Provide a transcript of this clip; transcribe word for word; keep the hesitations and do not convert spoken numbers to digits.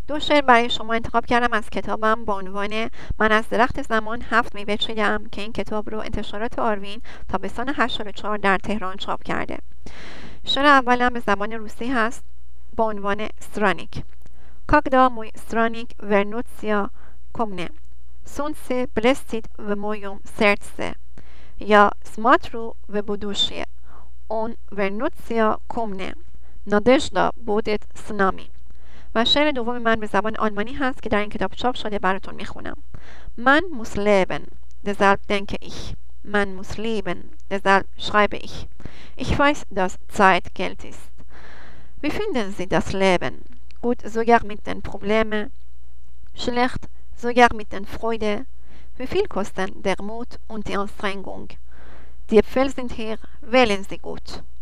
دو شعر برای شما انتخاب کردم از کتابم با عنوان من از درخت زمان هفت میوه چیدم که این کتاب رو انتشارات آروین تابستان هشتاد و چهار در تهران چاپ کرده. شعر اولم به زبان روسی هست با عنوان استرانیک. Когда мой странник вернется ко мне, солнце блестит в моем сердце. Я смотрю в будущее, он вернется ко мне. Надежда будет с нами. و شعر دوم من به زبان آلمانی هست که در این کتاب چاپ شده، براتون میخونم. Man muss leben, deshalb denke ich. Man muss leben, deshalb schreibe ich. Ich weiß, dass Zeit Geld ist. Wie finden Sie das Leben? Gut, sogar mit den Problemen. Schlecht, sogar mit den Freuden. Wie viel kosten der Mut und die Anstrengung? Die Äpfel sind hier, wählen Sie gut.